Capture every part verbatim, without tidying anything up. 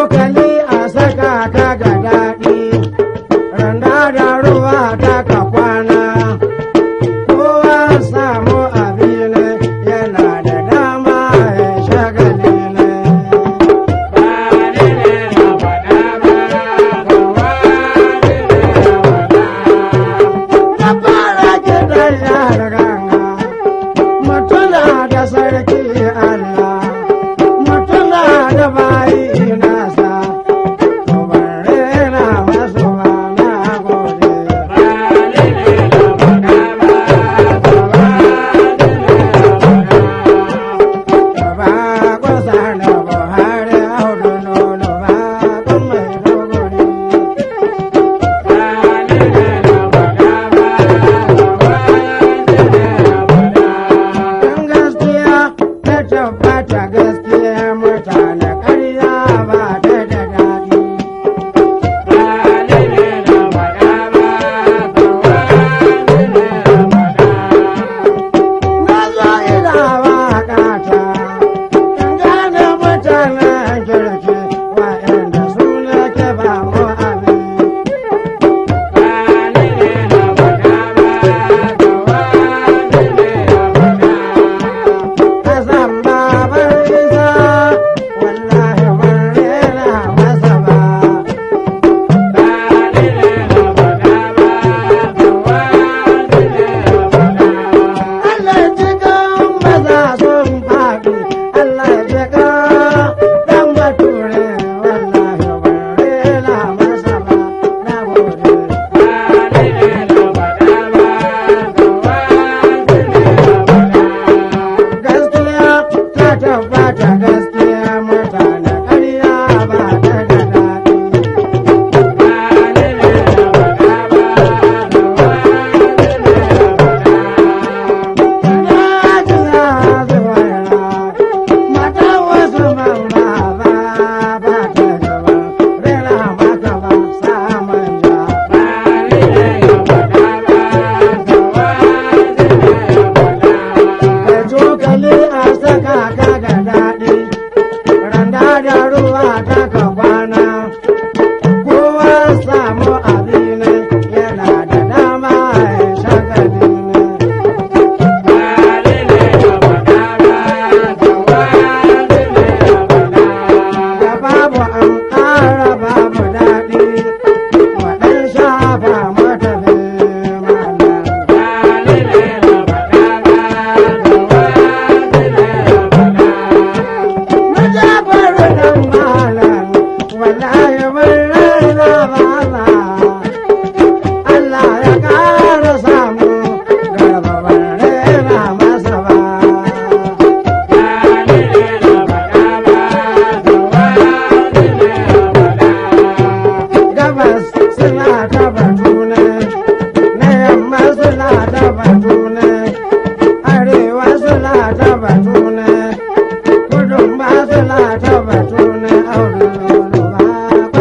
cokali a saka ka ga daɗi, randa da ruwa ta ka kwana, kowa samu abin yana da dama ya shagali ne. Na fara kiɗan yara ganga, mutuna da sarki Allah, mutuna da bayi nasa, to ban rena masu ba na gode. Ba kusa da Buhari Audu Nono ba kun mai dogori. In gaskiya ta tabbata gaskiya mutane ƙarya ba ta da daɗi. Na zo ina waƙata, in gane mutanen kirki waɗanda su ne ke ba mu abin. Hassan baban Isa, wallahi ban rena masa ba. Allah ji kan maza sun faɗi, Allah ji kan ɗan bature, wallahi ban rena masa ba, na gode. Gaskiya ta tabbata gaskiya mutane ƙarya ba ta da daɗi. Na ji za zuwaira, mata wasu man ba ba ba ta gaba, rera mata ba sa manja. Ka cokali a saka ka ga daɗi, randa da ruwa ta ka kwana, kowa samu abin yana da dama ya shagali ne. Da babu an ƙara babu daɗi, waɗan shafa mata ne malam. Na jabaru dan malam, wallahi ban raina ba. Allah ya ƙara samu garba ban raina masa ba. Gabas suna ta batu ne, na yamma suna ta batu ne, arewa suna ta batu ne, kudun ba suna ta batu ne, Audu Nono ba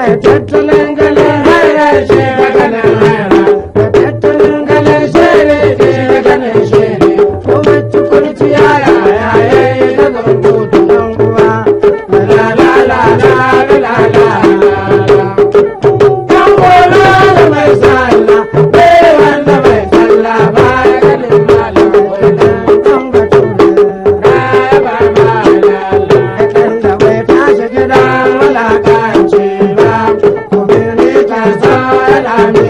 mai tattalin ganin haya shi da ganin haya mai tattalin ganin shere shi da ganin shere kuma cikurci yaya yayayi na zango tunan uwa la la la la la la la kan gona da mai sallah bai wanda mai sallah ba ya ganin malam wajen kan bature na ba malala ɗan da bai tashi gidan wulakanci ba kuma ne ka sa yana ne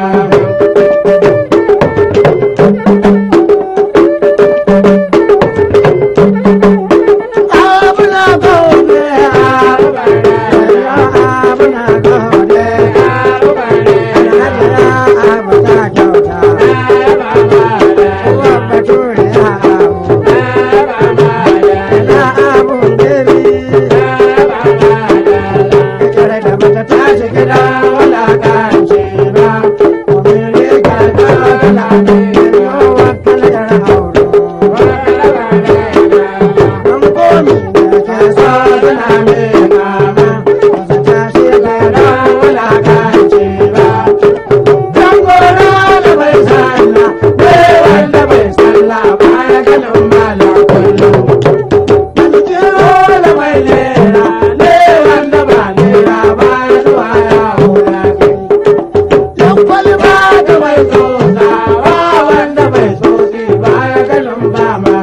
abuna gode abuna gode alhajira abu ta kyauta uwa bature ya abu na abun bebi kare da mata tashi gida wulakanci ba kuma ne ka sa yana ne yawa kalar hauro an komi da ke sa suna ne mama wasu tashi gida wulakanci ba kan gona da bai sallah bai wanda bai sallah ba ya ganin malam kullum aljiho da bai lera ne wanda ba lera ba ya zuwa yawo ya kai yan kwalba da bai tsotsa ba wanda bai tsotsi ba ya ganin ba man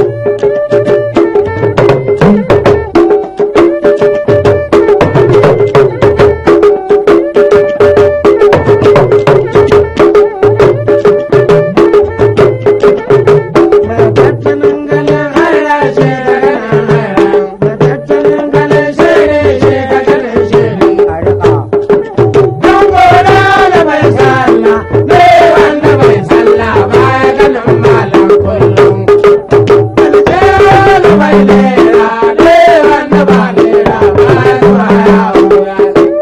mai tattalin ganin haya shi da ganin haya mai tattalin ganin shere shi da ganin shere a riƙa kan gona da bai sallah ne wanda bai sallah ba ya ganin malam kullum aljiho da bai lera ne wanda ba lera ba ya zuwa yawo ya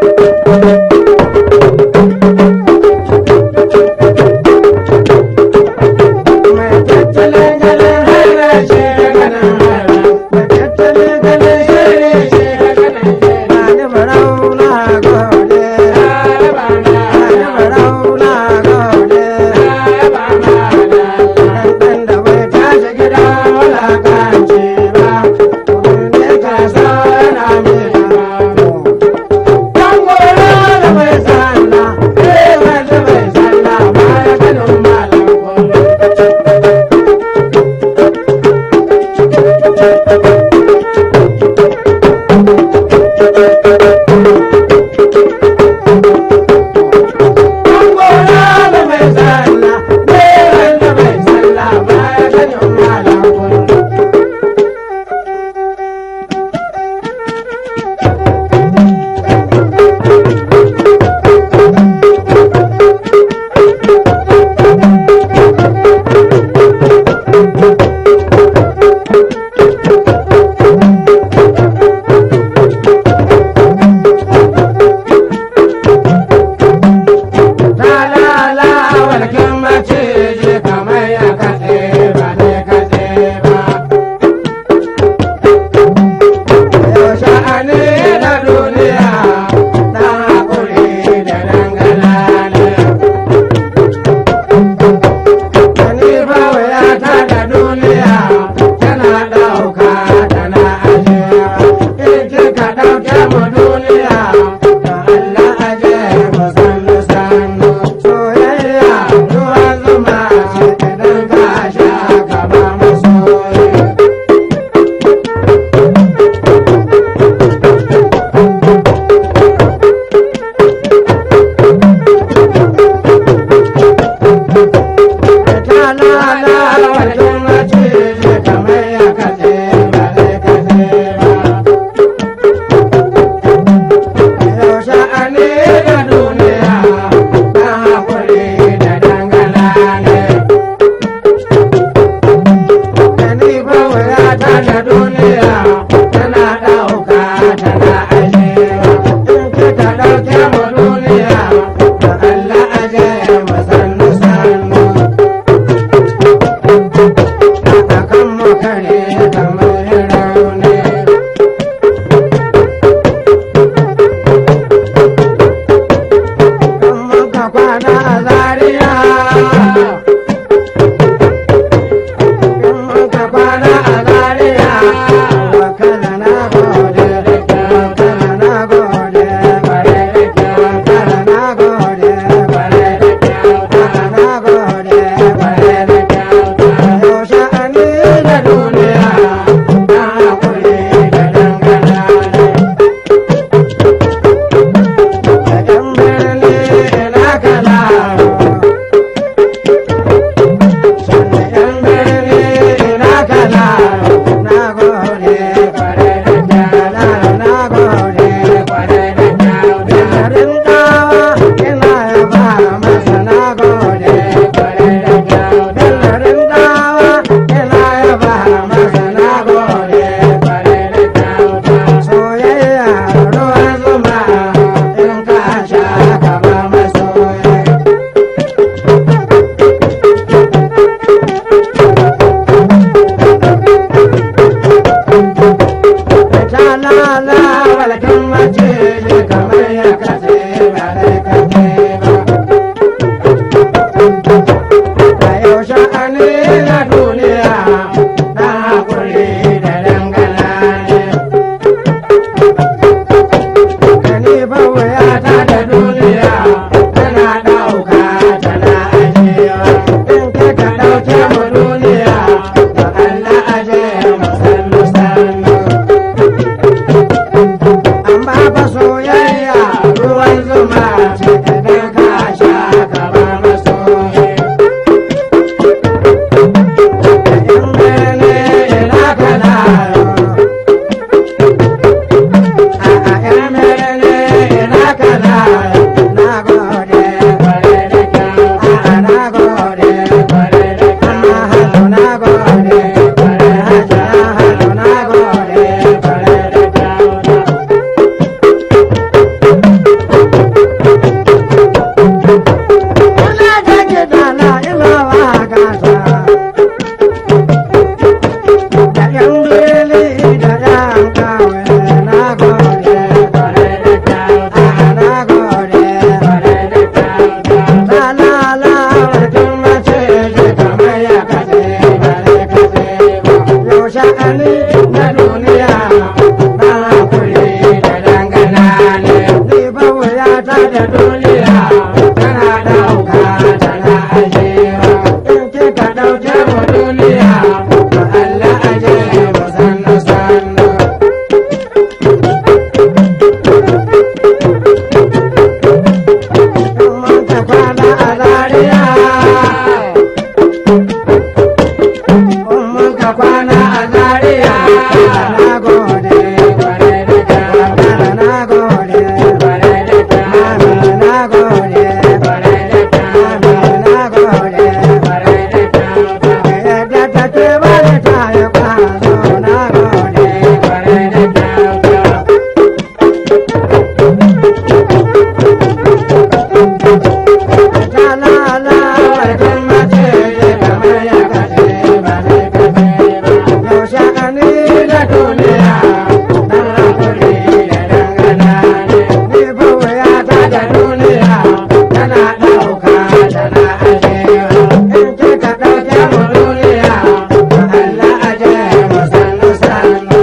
mai tattalin ganin haya shi da ganin haya mai tattalin ganin shere shi da ganin shere ani barau na gode ani barau na gode ɗan da bai tashi gida wulakanci ba kuma ne ka sa yana mai kan gona da bai sallah bai wanda bai sallah ba ya ganin malam kullum kan gona da bai sallah bai wanda bai sallah ba ya ganin malam kullum la la la walkin maciji kamar ya kaɗe ba ne kaɗe ba yau sha'ani da duniya na haƙuri da dangana ne wani bawaya ta da duniya tana ɗauka tana ajiya in kika ɗauke mu duniya to Allah aje mu sannu sannu soyayya ruwan zuma ce idan ka sha ka ba mu soyayya ta la la walkin maciji kamar ya kaɗe ba zai kaɗe ba yau sha'ani da duniya na haƙuri da dangana ne gani bawaya ta da duniya tana ɗauka tana ajiyewa in kika ɗauke mu duniya to Allah aje mu sannu sannu akan mu kare kamar rauni da duniya tana ɗauka tana ajewa. In kika ɗauke mu duniya to Allah aje mu sannu sannu. Mun ka kwana a Zaria, mun ka kwana a Zaria, na gode kwarai da kyau, na gode kwarai da kyau, na gode kwarai da kyau, na gode kwarai da kyau. Yadda take bani ta yi kwazo, na gode kwarai da kyau. Jalala warkin mace kamar ya kace ba zai kace ba. Yaushe ani da duniya dan hakuri da dangana ne. Ni fa wuyata da duniya tana ɗauka tana ajewa. In kika ɗauke mu duniya to Allah aje mu sannu sannu.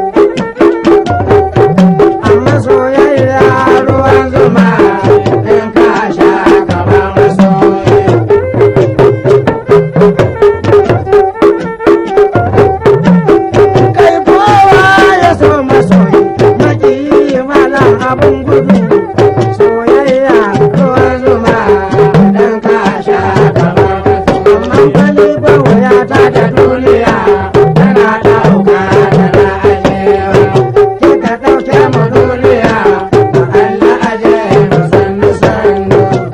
Amma soyayya ruwan zuma in ka sha ka ba masoyi. Kai kowa ya so masoyi, maƙiyi malam abun gudu. Soyayya ruwan zuma dan ka sha ka ba masoyi. Amma fa ni fa wuyata da duniya tana ɗauka tana ajewa. Kika ɗauke mu duniya to Allah aje mu sannu sannu.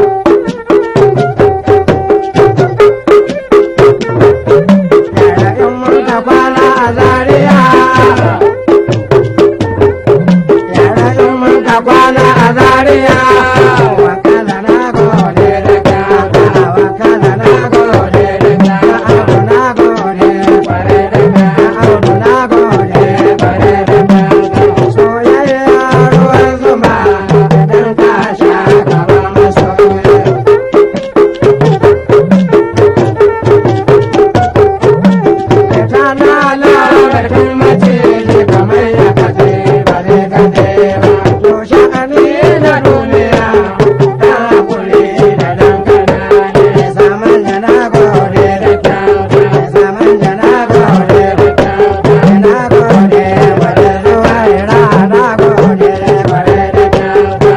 Yara in mun ka kwana a Zaria, yara in mun ka kwana a Zaria, wakala na gode da kyau, wakala na gode da kyau, Audu na gode kwarai da kyau, Audu na gode kwarai da kyau. Soyayya ruwan zuma idan ka sha ka ba masoyi. Tana labarkin maciji kamar ya kace ba zai kace ba. Yaushe ani da duniya ta hakuri da dangana ne. Zaman da na gode da kyauta, zaman da na gode da kyauta, na gode wa da zuwa ira, na gode kwarai da kyauta.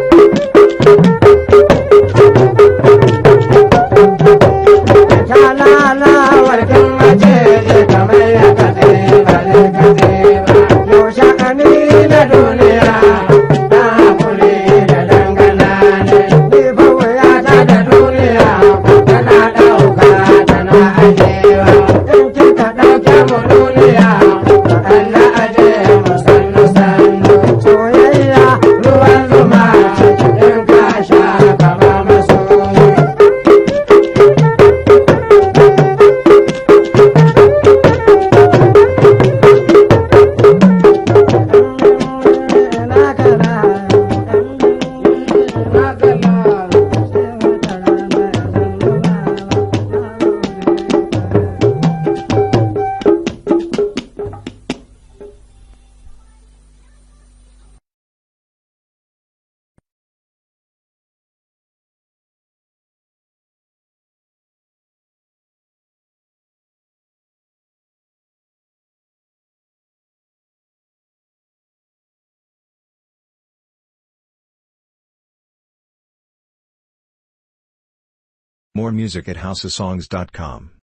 Jalala warkin maciji kamar ya kace ba zai kace ba. Yaushe ani da duniya ta hakuri da dangana ne. Ni fa wuyata da duniya tana ɗauka tana ajewa. In kika ɗauke mu duniya to Allah aje mu sannu sannu. Soyayya ruwan zuma in ka sha ka ba masoyi. More music at house of songs dot com.